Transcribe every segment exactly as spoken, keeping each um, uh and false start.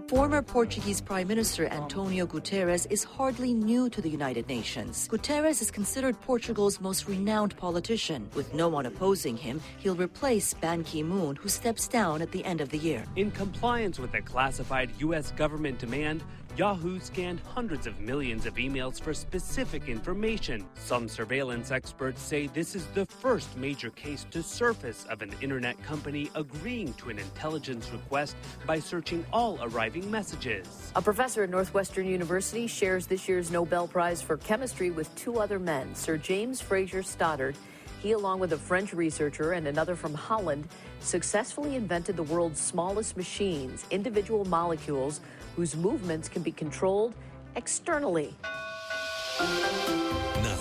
Former Portuguese Prime Minister Antonio Guterres is hardly new to the United Nations. Guterres is considered Portugal's most renowned politician. With no one opposing him, he'll replace Ban Ki-moon, who steps down at the end of the year. In compliance with a classified U S government demand, Yahoo scanned hundreds of millions of emails for specific information. Some surveillance experts say this is the first major case to surface of an internet company agreeing to an intelligence request by searching all arriving messages. A professor at Northwestern University shares this year's Nobel Prize for Chemistry with two other men, Sir James Fraser Stoddart. He, along with a French researcher and another from Holland, successfully invented the world's smallest machines, individual molecules whose movements can be controlled externally. Now,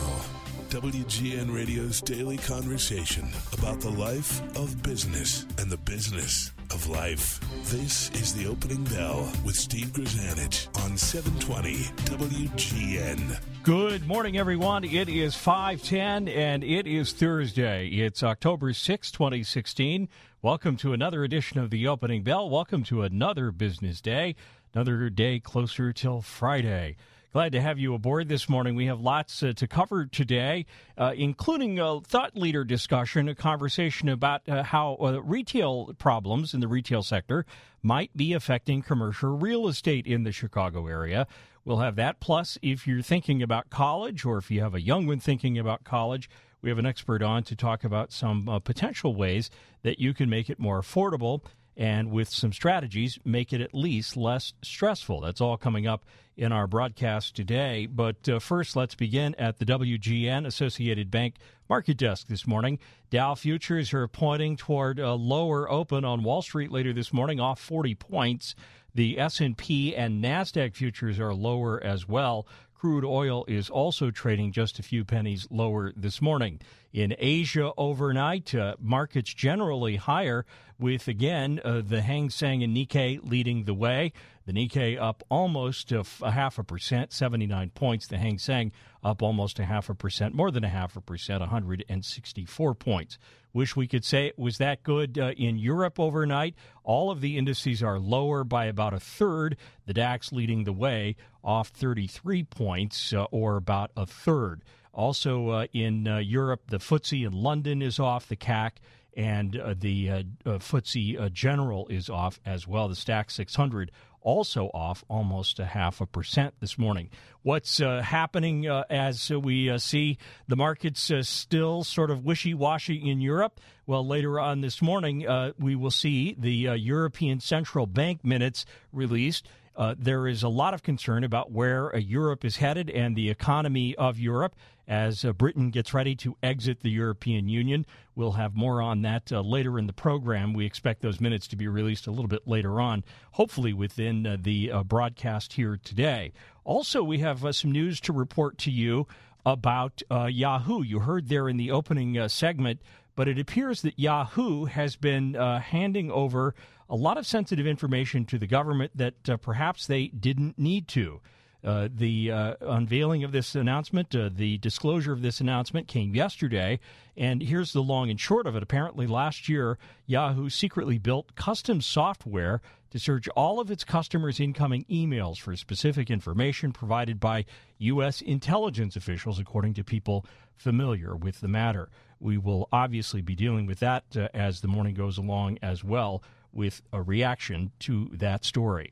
W G N Radio's daily conversation about the life of business and the business of life. This is The Opening Bell with Steve Grzanich on seven twenty W G N. Good morning, everyone. It is five ten, and it is Thursday. It's October sixth, twenty sixteen. Welcome to another edition of The Opening Bell. Welcome to another business day, another day closer till Friday. Glad to have you aboard this morning. We have lots uh, to cover today, uh, including a thought leader discussion, a conversation about uh, how uh, retail problems in the retail sector might be affecting commercial real estate in the Chicago area. We'll have that. Plus, if you're thinking about college or if you have a young one thinking about college, we have an expert on to talk about some uh, potential ways that you can make it more affordable and with some strategies, make it at least less stressful. That's all coming up in our broadcast today. But uh, first, let's begin at the W G N Associated Bank market desk this morning. Dow futures are pointing toward a lower open on Wall Street later this morning, off forty points. The S and P and NASDAQ futures are lower as well. Crude oil is also trading just a few pennies lower this morning. In Asia overnight, uh, markets generally higher with, again, uh, the Hang Seng and Nikkei leading the way. The Nikkei up almost a, a half a percent, seventy-nine points. The Hang Seng up almost a half a percent, more than a half a percent, one hundred sixty-four points. Wish we could say it was that good uh, in Europe overnight. All of the indices are lower by about a third. The DAX leading the way, off thirty-three points, uh, or about a third. Also uh, in uh, Europe, the F T S E in London is off, the C A C, and uh, the uh, uh, F T S E uh, General is off as well. The Stack six hundred also off almost a half a percent this morning. What's uh, happening uh, as uh, we uh, see the markets uh, still sort of wishy-washy in Europe? Well, later on this morning, uh, we will see the uh, European Central Bank minutes released. Uh, there is a lot of concern about where uh, Europe is headed and the economy of Europe as uh, Britain gets ready to exit the European Union. We'll have more on that uh, later in the program. We expect those minutes to be released a little bit later on, hopefully within uh, the uh, broadcast here today. Also, we have uh, some news to report to you about uh, Yahoo. You heard there in the opening uh, segment, but it appears that Yahoo has been uh, handing over a lot of sensitive information to the government that uh, perhaps they didn't need to. Uh, the uh, unveiling of this announcement, uh, the disclosure of this announcement came yesterday, and here's the long and short of it. Apparently last year, Yahoo secretly built custom software to search all of its customers' incoming emails for specific information provided by U S intelligence officials, according to people familiar with the matter. We will obviously be dealing with that uh, as the morning goes along as well, with a reaction to that story.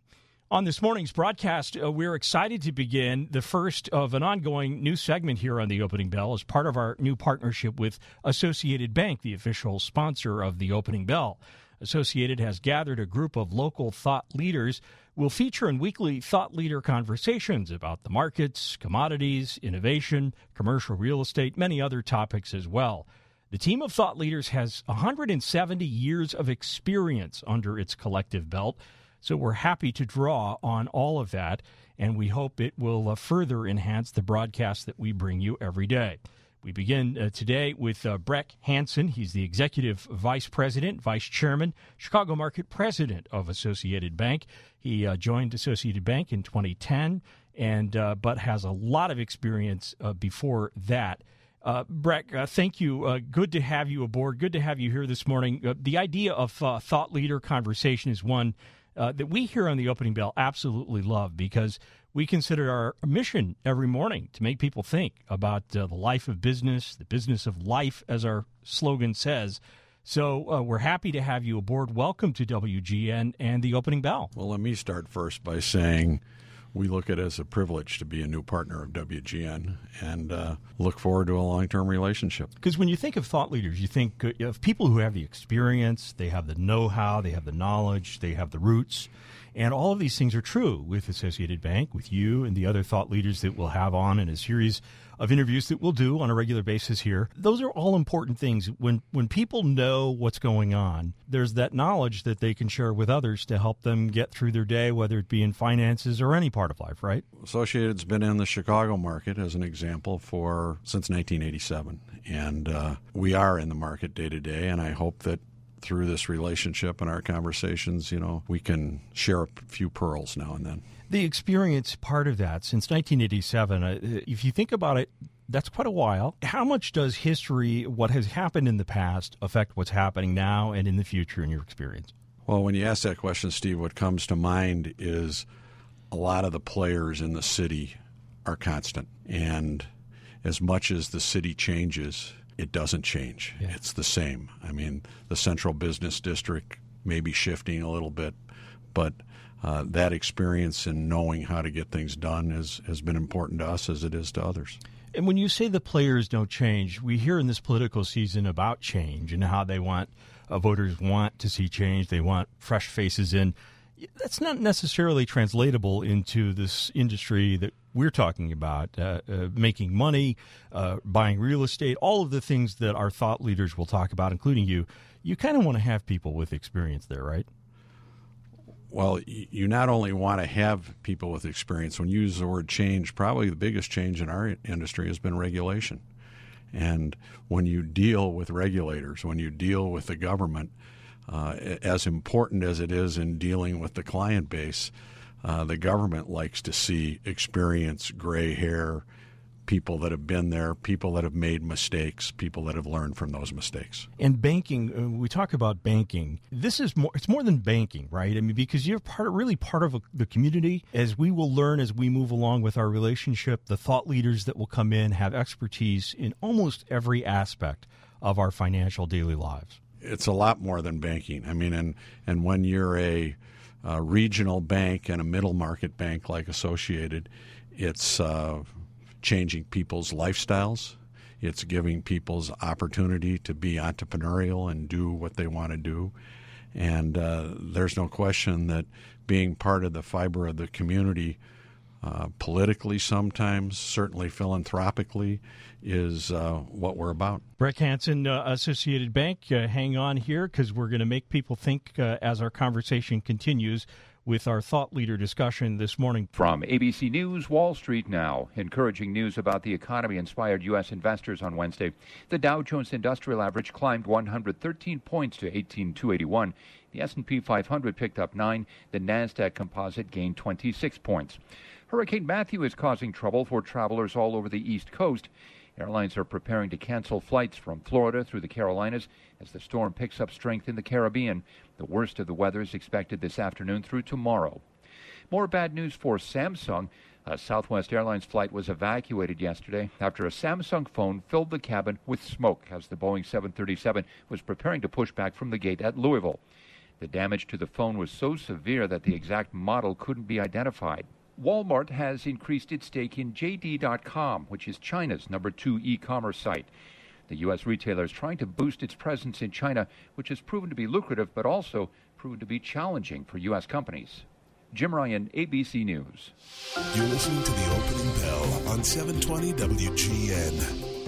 On this morning's broadcast, uh, we're excited to begin the first of an ongoing new segment here on The Opening Bell as part of our new partnership with Associated Bank, the official sponsor of The Opening Bell. Associated has gathered a group of local thought leaders who will feature in weekly thought leader conversations about the markets, commodities, innovation, commercial real estate, many other topics as well. The team of thought leaders has one hundred seventy years of experience under its collective belt, so we're happy to draw on all of that, and we hope it will uh, further enhance the broadcast that we bring you every day. We begin uh, today with uh, Breck Hansen. He's the Executive Vice President, Vice Chairman, Chicago Market President of Associated Bank. He uh, joined Associated Bank in twenty ten, and uh, but has a lot of experience uh, before that. Uh, Breck, uh, thank you. Uh, good to have you aboard. Good to have you here this morning. Uh, the idea of uh, thought leader conversation is one uh, that we here on the Opening Bell absolutely love, because we consider our mission every morning to make people think about uh, the life of business, the business of life, as our slogan says. So uh, we're happy to have you aboard. Welcome to W G N and the Opening Bell. Well, let me start first by saying we look at it as a privilege to be a new partner of W G N and uh, look forward to a long-term relationship. Because when you think of thought leaders, you think of people who have the experience, they have the know-how, they have the knowledge, they have the roots. And all of these things are true with Associated Bank, with you and the other thought leaders that we'll have on in a series of interviews that we'll do on a regular basis here. Those are all important things. When when people know what's going on, there's that knowledge that they can share with others to help them get through their day, whether it be in finances or any part of life, right? Associated's been in the Chicago market, as an example, for since nineteen eighty-seven. And uh, we are in the market day to day, and I hope that through this relationship and our conversations, you know, we can share a few pearls now and then. The experience part of that, since nineteen eighty-seven, uh, if you think about it, that's quite a while. How much does history, what has happened in the past, affect what's happening now and in the future in your experience? Well, when you ask that question, Steve, what comes to mind is a lot of the players in the city are constant. And as much as the city changes, it doesn't change. Yeah. It's the same. I mean, the central business district may be shifting a little bit, but uh, that experience in knowing how to get things done is, has been important to us as it is to others. And when you say the players don't change, we hear in this political season about change and how they want, uh, voters want to see change. They want fresh faces in. That's not necessarily translatable into this industry that we're talking about, uh, uh, making money, uh, buying real estate, all of the things that our thought leaders will talk about, including you. You kind of want to have people with experience there, right? Well, you not only want to have people with experience. When you use the word change, probably the biggest change in our industry has been regulation. And when you deal with regulators, when you deal with the government, uh, as important as it is in dealing with the client base, uh, the government likes to see experience, gray hair, people that have been there, people that have made mistakes, people that have learned from those mistakes. And banking, uh, we talk about banking. This is more, it's more than banking, right? I mean, because you're part of, really part of a, the community. As we will learn as we move along with our relationship, the thought leaders that will come in have expertise in almost every aspect of our financial daily lives. It's a lot more than banking. I mean, and, and when you're a, a regional bank and a middle market bank like Associated, it's uh, changing people's lifestyles. It's giving people's opportunity to be entrepreneurial and do what they want to do. And uh, there's no question that being part of the fiber of the community, uh, politically sometimes, certainly philanthropically, is uh, what we're about. Breck Hansen, uh, Associated Bank, uh, hang on here because we're going to make people think uh, as our conversation continues with our thought leader discussion this morning. From A B C News, Wall Street Now. Encouraging news about the economy inspired U S investors on Wednesday. The Dow Jones Industrial Average climbed one hundred thirteen points to eighteen thousand two hundred eighty-one. The S and P five hundred picked up nine. The NASDAQ Composite gained twenty-six points. Hurricane Matthew is causing trouble for travelers all over the East Coast. Airlines are preparing to cancel flights from Florida through the Carolinas as the storm picks up strength in the Caribbean. The worst of the weather is expected this afternoon through tomorrow. More bad news for Samsung. A Southwest Airlines flight was evacuated yesterday after a Samsung phone filled the cabin with smoke as the Boeing seven thirty-seven was preparing to push back from the gate at Louisville. The damage to the phone was so severe that the exact model couldn't be identified. Walmart has increased its stake in J D dot com, which is China's number two e-commerce site. The U S retailer is trying to boost its presence in China, which has proven to be lucrative but also proven to be challenging for U S companies. Jim Ryan, A B C News. You're listening to the Opening Bell on seven twenty W G N.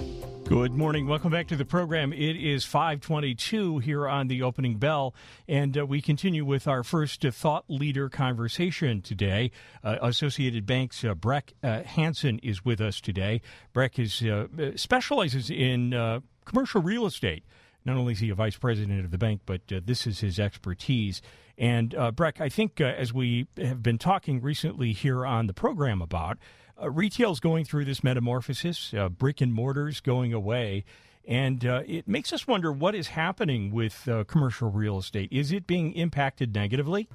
Good morning. Welcome back to the program. It is five twenty-two here on the Opening Bell, and uh, we continue with our first uh, thought leader conversation today. Uh, Associated Bank's uh, Breck uh, Hansen is with us today. Breck is uh, specializes in uh, commercial real estate. Not only is he a vice president of the bank, but uh, this is his expertise. And uh, Breck, I think uh, as we have been talking recently here on the program about, Uh, retail's going through this metamorphosis, uh, brick and mortar's going away, and uh, it makes us wonder what is happening with uh, commercial real estate. Is it being impacted negatively?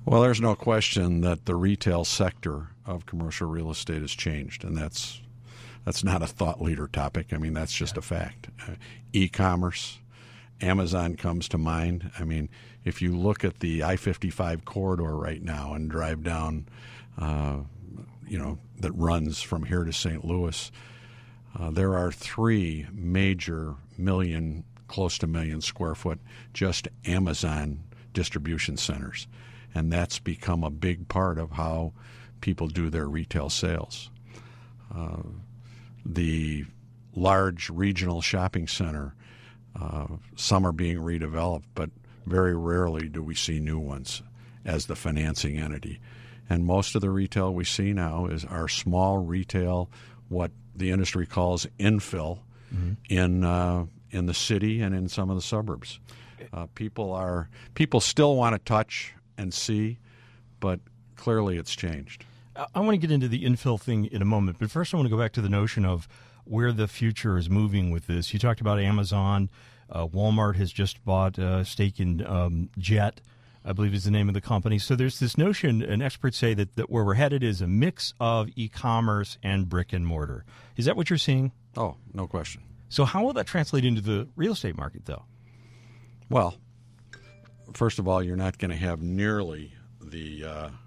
Well, there's no question that the retail sector of commercial real estate has changed, and that's that's not a thought leader topic. I mean, that's just yeah. a fact. Uh, e-commerce, Amazon comes to mind. I mean, if you look at the I fifty-five corridor right now and drive down, uh, you know, that runs from here to Saint Louis, uh, there are three major million, close to million square foot, just Amazon distribution centers. And that's become a big part of how people do their retail sales. Uh, the large regional shopping center, uh, some are being redeveloped, but very rarely do we see new ones as the financing entity. And most of the retail we see now is our small retail, what the industry calls infill, mm-hmm. in uh, in the city and in some of the suburbs. Uh, people are people still want to touch and see, but clearly it's changed. I want to get into the infill thing in a moment, but first I want to go back to the notion of where the future is moving with this. You talked about Amazon. Uh, Walmart has just bought a stake in um, Jet, I believe is the name of the company. So there's this notion, and experts say that, that where we're headed is a mix of e-commerce and brick and mortar. Is that what you're seeing? Oh, no question. So how will that translate into the real estate market, though? Well, first of all, you're not going to have nearly the uh, uh,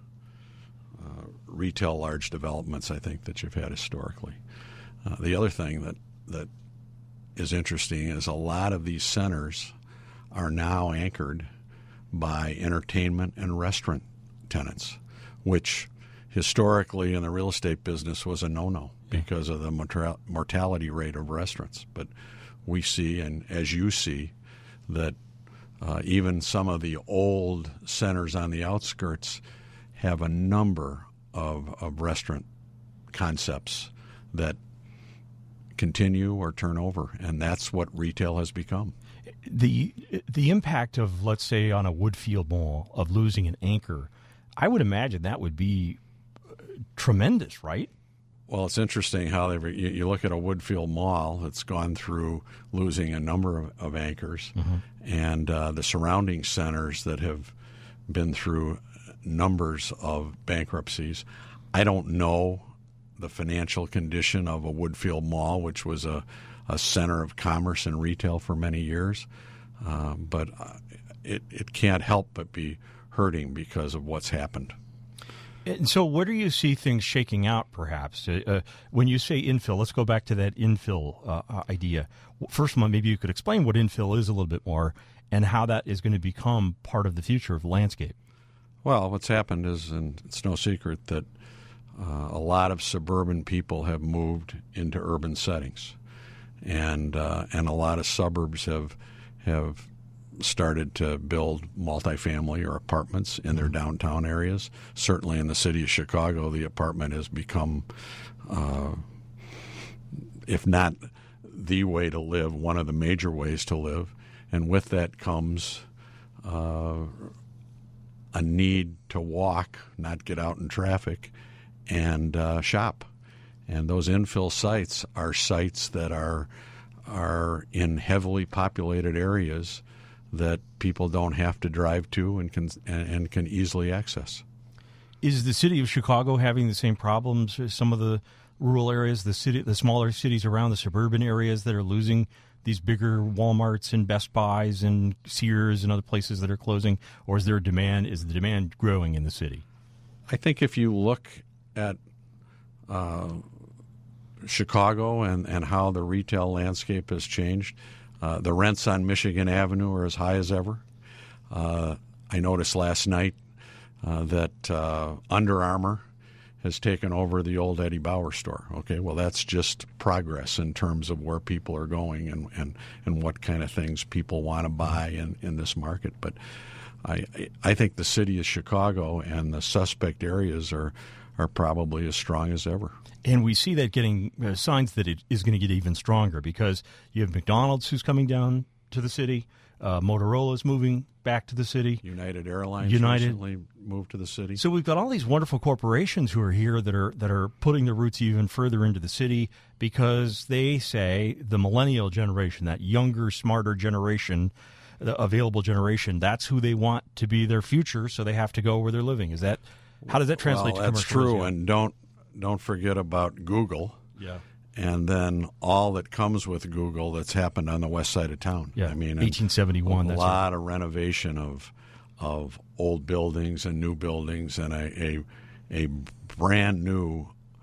retail large developments, I think, that you've had historically. Uh, the other thing that, that is interesting is a lot of these centers are now anchored by entertainment and restaurant tenants, which historically in the real estate business was a no-no because of the mortal- mortality rate of restaurants. But we see, and as you see, that Uh, even some of the old centers on the outskirts have a number of, of restaurant concepts that continue or turn over, and that's what retail has become. The the impact of, let's say, on a Woodfield Mall of losing an anchor, I would imagine that would be tremendous, right? Well, it's interesting how they you, you look at a Woodfield Mall that's gone through losing a number of, of anchors, mm-hmm. and uh, the surrounding centers that have been through numbers of bankruptcies. I don't know the financial condition of a Woodfield Mall, which was a, a center of commerce and retail for many years, uh, but it, it can't help but be hurting because of what's happened. And so where do you see things shaking out, perhaps? Uh, when you say infill, let's go back to that infill uh, idea. First of all, maybe you could explain what infill is a little bit more and how that is going to become part of the future of the landscape. Well, what's happened is, and it's no secret, that uh, a lot of suburban people have moved into urban settings. And uh, and a lot of suburbs have have started to build multifamily or apartments in their downtown areas. Certainly in the city of Chicago, the apartment has become, uh, if not the way to live, one of the major ways to live. And with that comes uh, a need to walk, not get out in traffic, and uh, shop. And those infill sites are sites that are are in heavily populated areas that people don't have to drive to and can and, and can easily access. Is the city of Chicago having the same problems as some of the rural areas, the city, the smaller cities around the suburban areas that are losing these bigger Walmarts and Best Buys and Sears and other places that are closing? Or is there a demand? Is the demand growing in the city? I think if you look at uh, Chicago and, and how the retail landscape has changed, Uh, the rents on Michigan Avenue are as high as ever. Uh, I noticed last night uh, that uh, Under Armour has taken over the old Eddie Bauer store. Okay, well, that's just progress in terms of where people are going and, and, and what kind of things people want to buy in, in this market. But I I think the city of Chicago and the suspect areas are are probably as strong as ever. And we see that getting uh, signs that it is going to get even stronger because you have McDonald's who's coming down to the city. Uh, Motorola's moving back to the city. United Airlines United. recently moved to the city. So we've got all these wonderful corporations who are here that are that are putting their roots even further into the city because they say the millennial generation, that younger, smarter generation, the available generation, that's who they want to be their future, so they have to go where they're living. Is that how does that translate well, to that's commercial? true, and don't don't forget about Google. Yeah. And then all that comes with Google that's happened on the west side of town. Yeah, I mean, eighteen seventy-one. A that's lot right. of renovation of of old buildings and new buildings, and a a, a brand new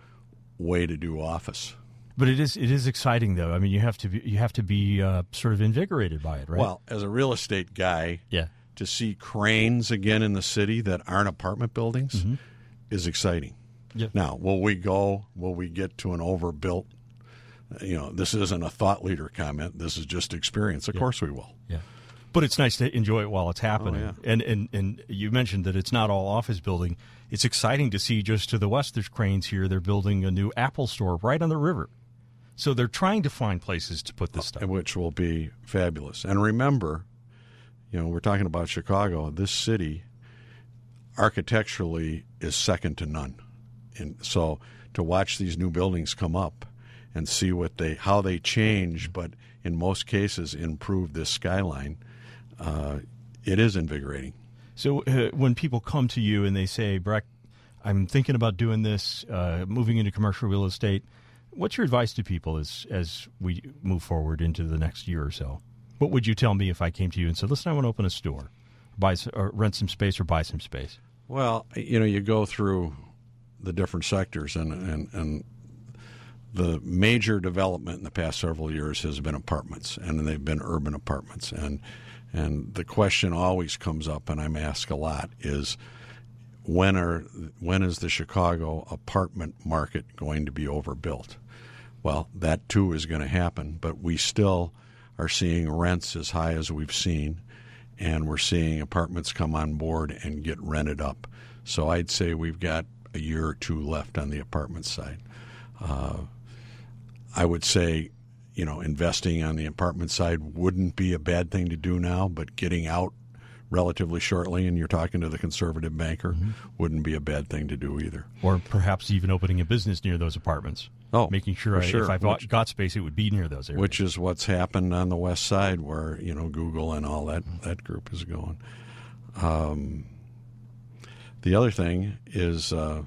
way to do office. But it is it is exciting, though. I mean, you have to be, you have to be uh, sort of invigorated by it, right? Well, as a real estate guy, yeah. to see cranes again in the city that aren't apartment buildings mm-hmm. is exciting. Yeah. Now, will we go? Will we get to an overbuilt? You know, this isn't a thought leader comment. This is just experience. Of yeah. course we will. Yeah. But it's nice to enjoy it while it's happening. Oh, yeah. And, and and you mentioned that it's not all office building. It's exciting to see just to the west there's cranes here. They're building a new Apple store right on the river. So they're trying to find places to put this stuff. Which will be fabulous. And remember, you know, we're talking about Chicago. This city architecturally is second to none. And so to watch these new buildings come up and see what they how they change, but in most cases improve this skyline, uh, it is invigorating. So uh, when people come to you and they say, Breck, I'm thinking about doing this, uh, moving into commercial real estate, what's your advice to people as as we move forward into the next year or so? What would you tell me if I came to you and said, listen, I want to open a store, buy or rent some space or buy some space? Well, you know, you go through the different sectors, and, and, and the major development in the past several years has been apartments, and they've been urban apartments. And and the question always comes up, and I'm asked a lot, is when are when is the Chicago apartment market going to be overbuilt? Well, that too is going to happen, but we still are seeing rents as high as we've seen, and we're seeing apartments come on board and get rented up. So I'd say we've got a year or two left on the apartment side. Uh, I would say, you know, investing on the apartment side wouldn't be a bad thing to do now, but getting out relatively shortly, and you're talking to the conservative banker, mm-hmm. wouldn't be a bad thing to do either. Or perhaps even opening a business near those apartments. Oh, making sure, I, sure. if I which, got space, it would be near those areas. Which is what's happened on the west side, where you know Google and all that mm-hmm. that group is going. Um, the other thing is uh,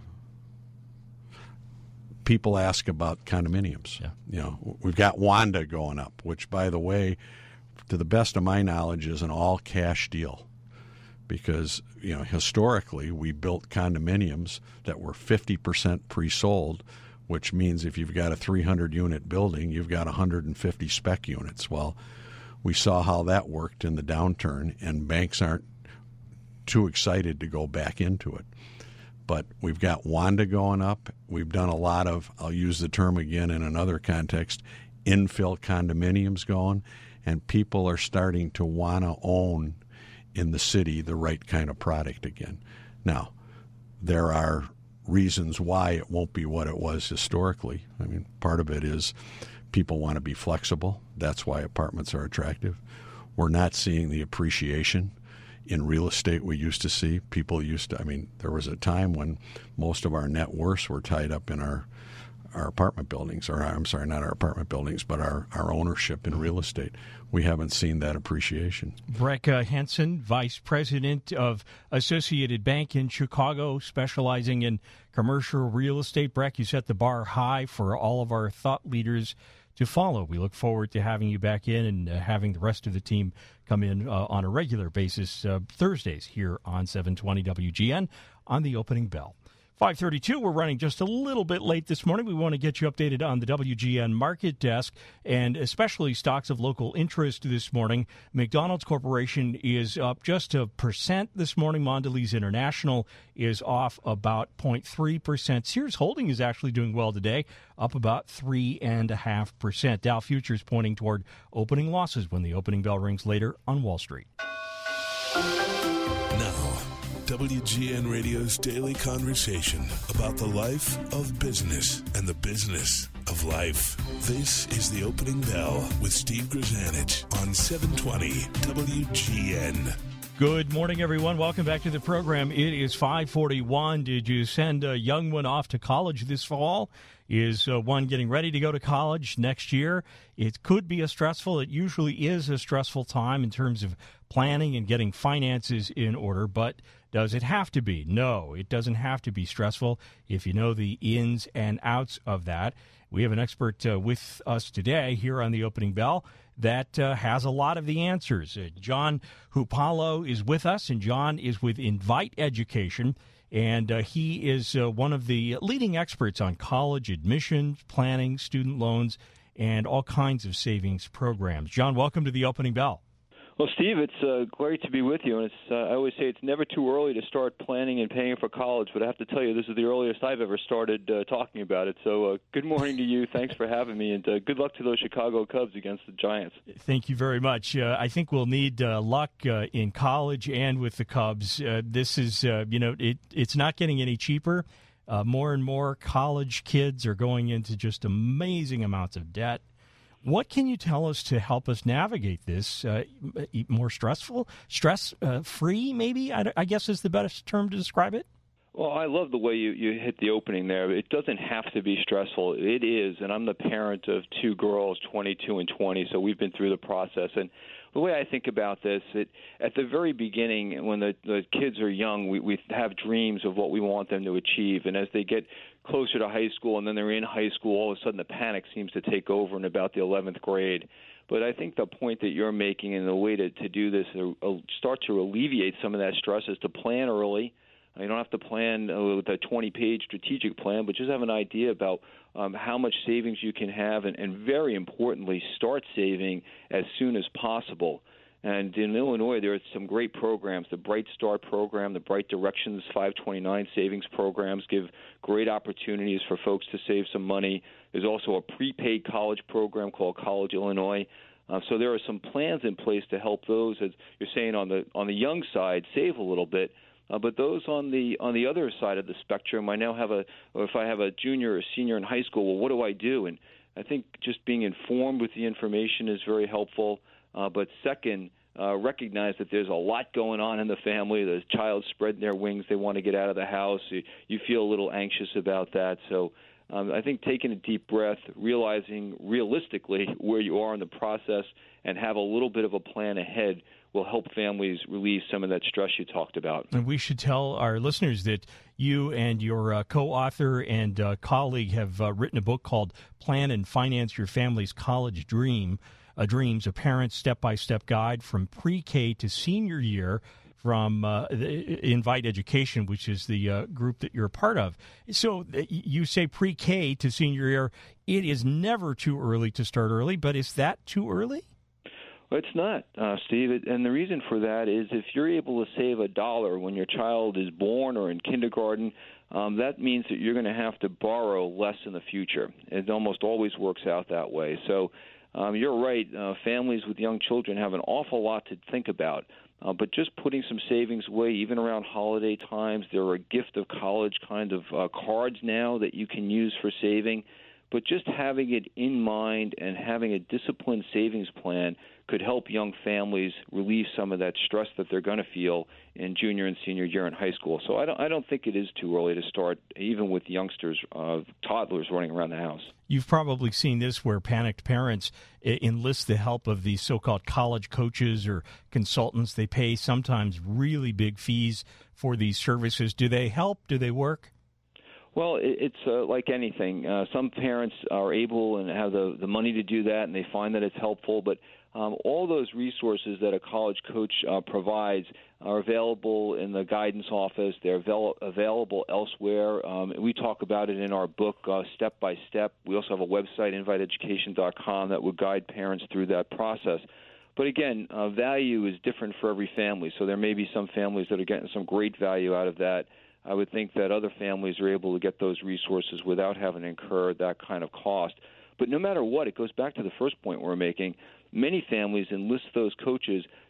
people ask about condominiums. Yeah. You know, we've got Wanda going up, which, by the way, to the best of my knowledge, is an all-cash deal. Because, you know, historically, we built condominiums that were fifty percent pre-sold, which means if you've got a three hundred unit building, you've got one hundred fifty spec units. Well, we saw how that worked in the downturn, and banks aren't too excited to go back into it. But we've got Wanda going up. We've done a lot of, I'll use the term again in another context, infill condominiums going, and people are starting to want to own in the city the right kind of product again. Now, there are reasons why it won't be what it was historically. I mean, part of it is people want to be flexible. That's why apartments are attractive. We're not seeing the appreciation in real estate we used to see. People used to, I mean, there was a time when most of our net worths were tied up in our our apartment buildings, or I'm sorry, not our apartment buildings, but our, our ownership in real estate. We haven't seen that appreciation. Breck uh, Hansen, Vice President of Associated Bank in Chicago, specializing in commercial real estate. Breck, you set the bar high for all of our thought leaders to follow. We look forward to having you back in and uh, having the rest of the team come in uh, on a regular basis uh, Thursdays here on seven twenty W G N on the opening bell. five thirty-two, we're running just a little bit late this morning. We want to get you updated on the W G N market desk, and especially stocks of local interest this morning. McDonald's Corporation is up just a percent this morning. Mondelez International is off about zero point three percent. Sears Holding is actually doing well today, up about three point five percent. Dow Futures pointing toward opening losses when the opening bell rings later on Wall Street. Now, W G N Radio's daily conversation about the life of business and the business of life. This is the opening bell with Steve Grzanich on seven twenty W G N. Good morning, everyone. Welcome back to the program. It is five forty-one. Did you send a young one off to college this fall? Is uh, one getting ready to go to college next year? It could be a stressful, it usually is a stressful time in terms of planning and getting finances in order, but does it have to be? No, it doesn't have to be stressful if you know the ins and outs of that. We have an expert uh, with us today here on the Opening Bell that uh, has a lot of the answers. Uh, John Hupalo is with us, and John is with Invite Education, and uh, he is uh, one of the leading experts on college admissions, planning, student loans, and all kinds of savings programs. John, welcome to the Opening Bell. Well, Steve, it's uh, great to be with you. And it's, uh, I always say it's never too early to start planning and paying for college, but I have to tell you, this is the earliest I've ever started uh, talking about it. So uh, good morning to you. Thanks for having me, and uh, good luck to those Chicago Cubs against the Giants. Thank you very much. Uh, I think we'll need uh, luck uh, in college and with the Cubs. Uh, this is, uh, you know, it, it's not getting any cheaper. Uh, more and more college kids are going into just amazing amounts of debt. What can you tell us to help us navigate this? Uh, more stressful, stress-free, uh, maybe, I, I guess is the best term to describe it? Well, I love the way you, you hit the opening there. It doesn't have to be stressful. It is, and I'm the parent of two girls, twenty-two and twenty, so we've been through the process. And the way I think about this, it, at the very beginning, when the, the kids are young, we, we have dreams of what we want them to achieve. And as they get closer to high school and then they're in high school, all of a sudden the panic seems to take over in about the eleventh grade. But I think the point that you're making and the way to, to do this, uh, start to alleviate some of that stress, is to plan early. You don't have to plan uh, with a twenty-page strategic plan, but just have an idea about um, how much savings you can have, and, and very importantly, start saving as soon as possible. And in Illinois, there are some great programs. The Bright Start program, the Bright Directions five twenty-nine savings programs give great opportunities for folks to save some money. There's also a prepaid college program called College Illinois. Uh, so there are some plans in place to help those, as you're saying, on the on the young side, save a little bit. Uh, but those on the on the other side of the spectrum, I now have a, or if I have a junior or senior in high school, well, what do I do? And I think just being informed with the information is very helpful. Uh, but second, uh, recognize that there's a lot going on in the family. The child's spreading their wings. They want to get out of the house. You, you feel a little anxious about that. So um, I think taking a deep breath, realizing realistically where you are in the process, and have a little bit of a plan ahead will help families relieve some of that stress you talked about. And we should tell our listeners that you and your uh, co-author and uh, colleague have uh, written a book called Plan and Finance Your Family's College Dream, a Dreams, a Parent's Step-by-Step Guide from Pre-K to Senior Year from uh, Invite Education, which is the uh, group that you're a part of. So you say Pre-K to Senior Year. It is never too early to start early, but is that too early? Well, it's not, uh, Steve, and the reason for that is if you're able to save a dollar when your child is born or in kindergarten, um, that means that you're going to have to borrow less in the future. It almost always works out that way. So um, you're right. Uh, families with young children have an awful lot to think about. Uh, but just putting some savings away, even around holiday times, there are gift of college kind of uh, cards now that you can use for saving. But just having it in mind and having a disciplined savings plan could help young families relieve some of that stress that they're going to feel in junior and senior year in high school. So I don't, I don't think it is too early to start, even with youngsters, uh, toddlers running around the house. You've probably seen this where panicked parents enlist the help of these so-called college coaches or consultants. They pay sometimes really big fees for these services. Do they help? Do they work? Well, it's uh, like anything. Uh, some parents are able and have the, the money to do that, and they find that it's helpful. But um, all those resources that a college coach uh, provides are available in the guidance office. They're avail- available elsewhere. Um, we talk about it in our book, uh, Step by Step. We also have a website, invite education dot com, that would guide parents through that process. But again, uh, value is different for every family. So there may be some families that are getting some great value out of that. I would think that other families are able to get those resources without having to incur that kind of cost. But no matter what, it goes back to the first point we're making. Many families enlist those coaches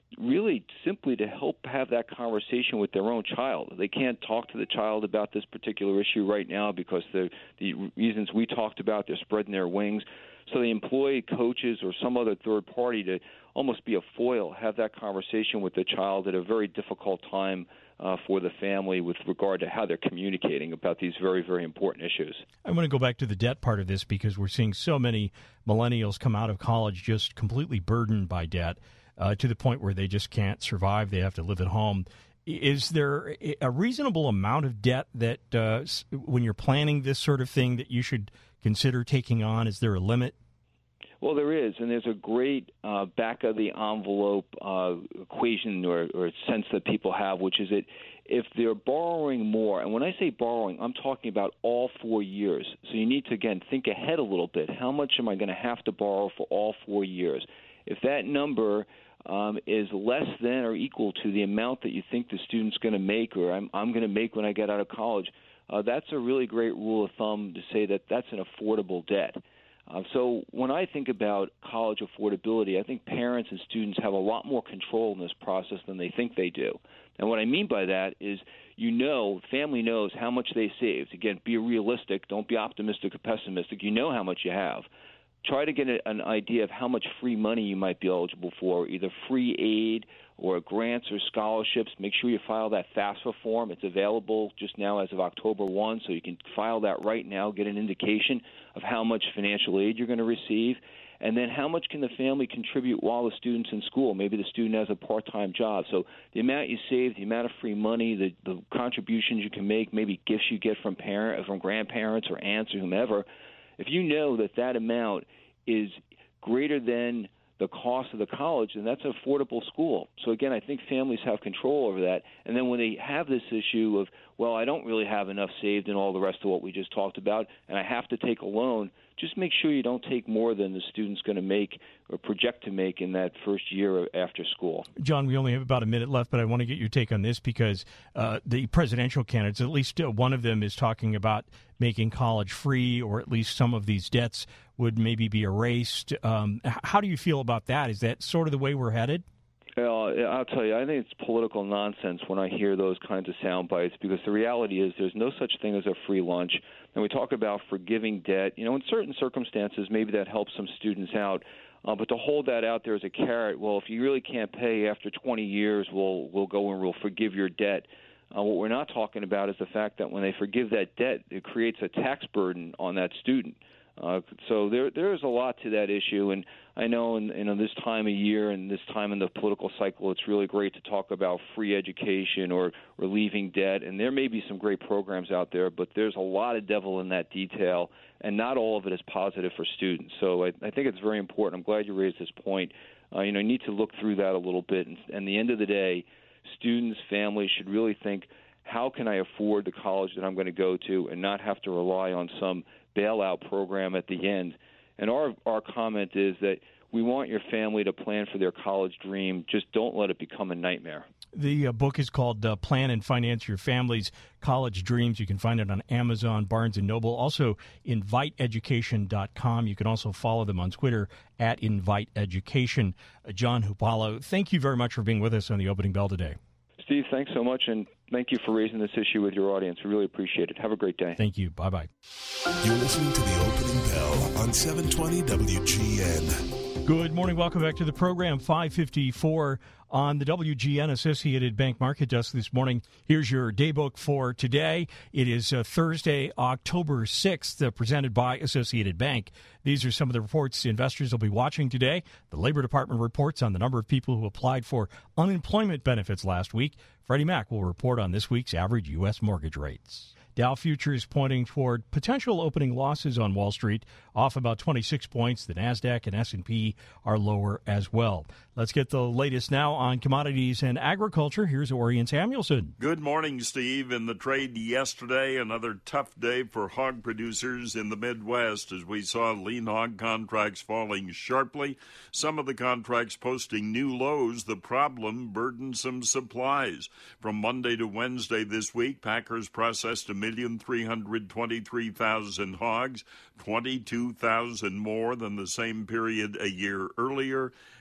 really simply to help have that conversation with their own child. They can't talk to the child about this particular issue right now because the the reasons we talked about, they're spreading their wings. So they employ coaches or some other third party to almost be a foil, have that conversation with the child at a very difficult time uh, for the family with regard to how they're communicating about these very, very important issues. I want to go back to the debt part of this because we're seeing so many millennials come out of college just completely burdened by debt uh, to the point where they just can't survive. They have to live at home. Is there a reasonable amount of debt that uh, when you're planning this sort of thing that you should consider taking on? Is there a limit? Well, there is, and there's a great uh, back-of-the-envelope uh, equation or, or sense that people have, which is that if they're borrowing more, and when I say borrowing, I'm talking about all four years. So you need to, again, think ahead a little bit. How much am I going to have to borrow for all four years? If that number um, is less than or equal to the amount that you think the student's going to make or I'm, I'm going to make when I get out of college, uh, that's a really great rule of thumb to say that that's an affordable debt. Uh, so when I think about college affordability, I think parents and students have a lot more control in this process than they think they do. And what I mean by that is you know, family knows how much they saved. Again, be realistic. Don't be optimistic or pessimistic. You know how much you have. Try to get a, an idea of how much free money you might be eligible for, either free aid or grants or scholarships. Make sure you file that FAFSA form. It's available just now as of October first, so you can file that right now, get an indication of how much financial aid you're going to receive. And then how much can the family contribute while the student's in school? Maybe the student has a part-time job. So the amount you save, the amount of free money, the, the contributions you can make, maybe gifts you get from parent, from grandparents or aunts or whomever, if you know that that amount is greater than the cost of the college, then that's an affordable school. So, again, I think families have control over that. And then when they have this issue of, well, I don't really have enough saved and all the rest of what we just talked about, and I have to take a loan, just make sure you don't take more than the student's going to make or project to make in that first year after school. John, we only have about a minute left, but I want to get your take on this because uh, the presidential candidates, at least one of them is talking about making college free, or at least some of these debts would maybe be erased. Um, how do you feel about that? Is that sort of the way we're headed? Well, I'll tell you, I think it's political nonsense when I hear those kinds of sound bites, because the reality is there's no such thing as a free lunch. And we talk about forgiving debt. You know, in certain circumstances, maybe that helps some students out. Uh, but to hold that out there as a carrot, well, if you really can't pay after twenty years, we'll we'll go and we'll forgive your debt. Uh, what we're not talking about is the fact that when they forgive that debt, it creates a tax burden on that student. Uh, so there there is a lot to that issue, and I know in, in this time of year and this time in the political cycle, it's really great to talk about free education or relieving debt, and there may be some great programs out there, but there's a lot of devil in that detail, and not all of it is positive for students. So I, I think it's very important. I'm glad you raised this point. Uh, you know, you need to look through that a little bit, and at the end of the day, students, families should really think, how can I afford the college that I'm going to go to and not have to rely on some bailout program at the end? And our our comment is that we want your family to plan for their college dream. Just don't let it become a nightmare. The uh, book is called uh, Plan and Finance Your Family's College Dreams. You can find it on Amazon, Barnes and Noble, also invite education dot com. You can also follow them on Twitter at Invite Education. Uh, John Hupalo, thank you very much for being with us on the Opening Bell today. Steve, thanks so much, and thank you for raising this issue with your audience. We really appreciate it. Have a great day. Thank you. Bye-bye. You're listening to The Opening Bell on seven twenty W G N. Good morning. Welcome back to the program. five fifty-four on the W G N Associated Bank Market Desk this morning. Here's your day book for today. It is uh, Thursday, October sixth, uh, presented by Associated Bank. These are some of the reports investors will be watching today. The Labor Department reports on the number of people who applied for unemployment benefits last week. Freddie Mac will report on this week's average U S mortgage rates. Dow futures pointing toward potential opening losses on Wall Street, off about twenty-six points. The NASDAQ and S and P are lower as well. Let's get the latest now on commodities and agriculture. Here's Orion Samuelson. Good morning, Steve. In the trade yesterday, another tough day for hog producers in the Midwest as we saw lean hog contracts falling sharply. Some of the contracts posting new lows. The problem, burdensome supplies. From Monday to Wednesday this week, packers processed a million three hundred twenty-three thousand hogs, twenty-two thousand more than the same period a year earlier.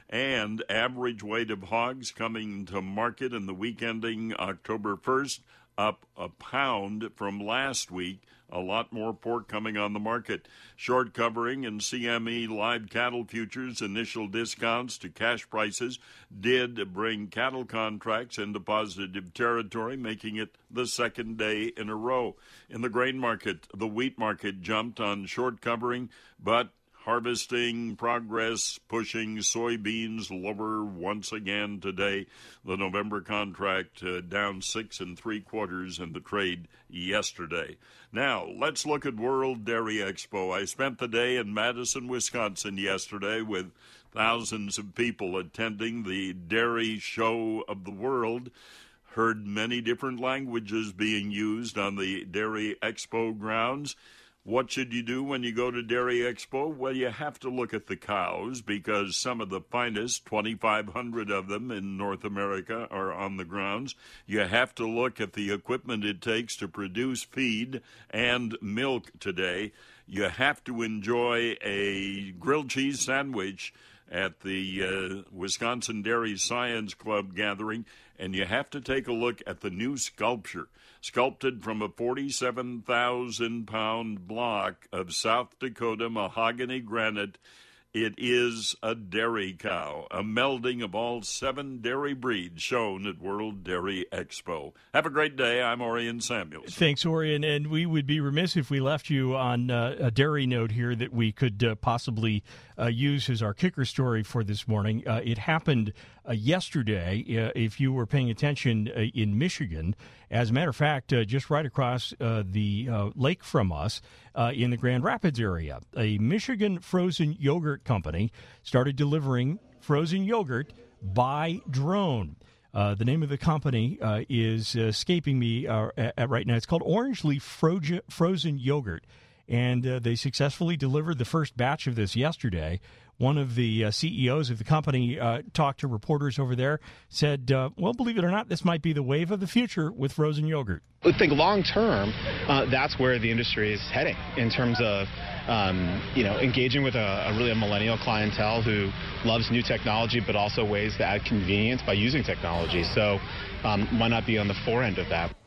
And average weight of hogs coming to market in the week ending October first, up a pound from last week. A lot more pork coming on the market. Short covering and C M E live cattle futures initial discounts to cash prices did bring cattle contracts into positive territory, making it the second day in a row. In the grain market, the wheat market jumped on short covering, but harvesting progress pushing soybeans lower once again today. The November contract uh, down six and three quarters in the trade yesterday. Now, let's look at World Dairy Expo. I spent the day in Madison, Wisconsin yesterday with thousands of people attending the dairy show of the world. Heard many different languages being used on the Dairy Expo grounds. What should you do when you go to Dairy Expo? Well, you have to look at the cows because some of the finest, twenty-five hundred of them in North America, are on the grounds. You have to look at the equipment it takes to produce feed and milk today. You have to enjoy a grilled cheese sandwich at the uh, Wisconsin Dairy Science Club gathering, and you have to take a look at the new sculpture, sculpted from a forty-seven thousand pound block of South Dakota mahogany granite. It is a dairy cow, a melding of all seven dairy breeds shown at World Dairy Expo. Have a great day. I'm Orion Samuels. Thanks, Orion. And we would be remiss if we left you on uh, a dairy note here that we could uh, possibly uh, use as our kicker story for this morning. Uh, it happened uh, yesterday, uh, if you were paying attention, uh, in Michigan. As a matter of fact, uh, just right across uh, the uh, lake from us, uh, in the Grand Rapids area, a Michigan frozen yogurt company started delivering frozen yogurt by drone. Uh, the name of the company uh, is escaping me uh, at right now. It's called Orange Leaf Frozen, Frozen Yogurt, and uh, they successfully delivered the first batch of this yesterday. One of the uh, C E Os of the company uh, talked to reporters over there, said, uh, well, believe it or not, this might be the wave of the future with frozen yogurt. I think long term, uh, that's where the industry is heading in terms of, um, you know, engaging with a, a really a millennial clientele who loves new technology, but also ways to add convenience by using technology. So um, why not be on the forend of that?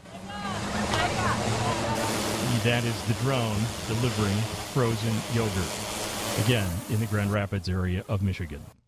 That is the drone delivering frozen yogurt. Again, in the Grand Rapids area of Michigan.